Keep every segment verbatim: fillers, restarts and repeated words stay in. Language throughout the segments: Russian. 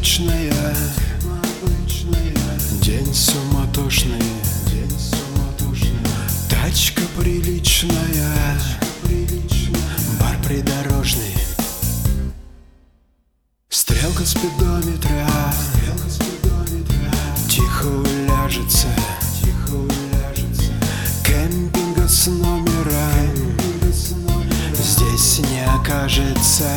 обычная, день суматошный, тачка приличная, бар придорожный, стрелка спидометра тихо уляжется, кемпинга с номером здесь не окажется.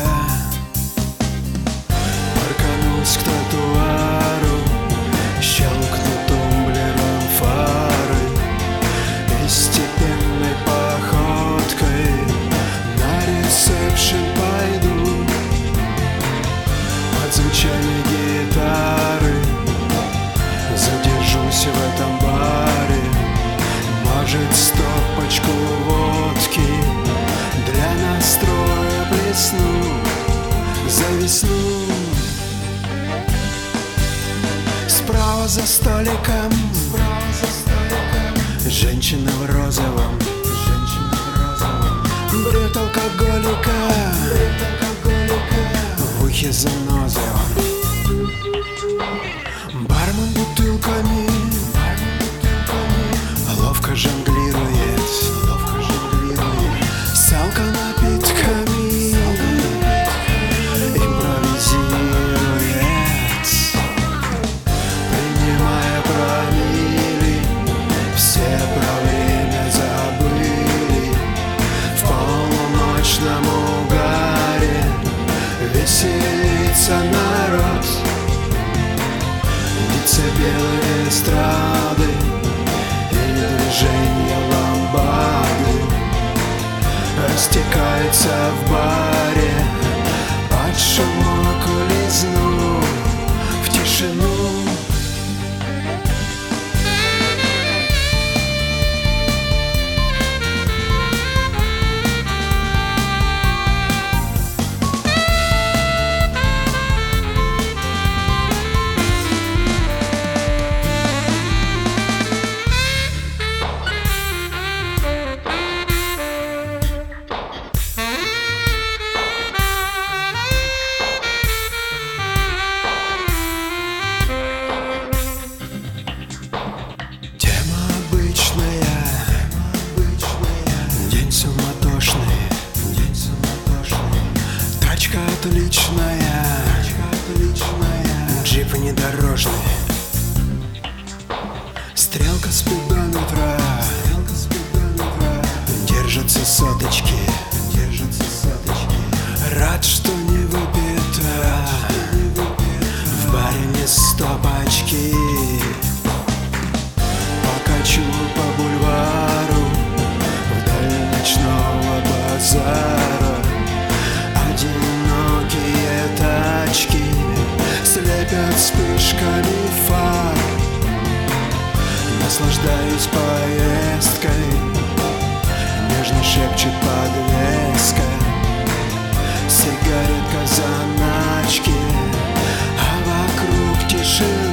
Парканусь к тротуару, щелкну тумблером фары и степенной походкой на ресепшн пойду. Под звучание гитары задержусь в этом баре, может, стопочку водки для настроя плесну за весну. Справа за столиком женщина в розовом, бред алкоголика в ухе заноза. Бармен бутылками ловко жонглирует с алконапитками, импровизирует, принимая промилле. Все про время забыли в полуночном угаре, веселится народ. Лица белые эстрады и движения ламбады растекаются в баре под шумок улизну в тишину. День суматошный, тачка отличная, джип внедорожный, стрелка спидометра держатся соточки. Рад, что не выпито в баре не стопочки. Покачу по бульвару вдаль ночного базара. Одинокие тачки слепят вспышками фар. Наслаждаюсь поездкой, нежно шепчет подвеска. Сигаретка заначки, а вокруг тишина.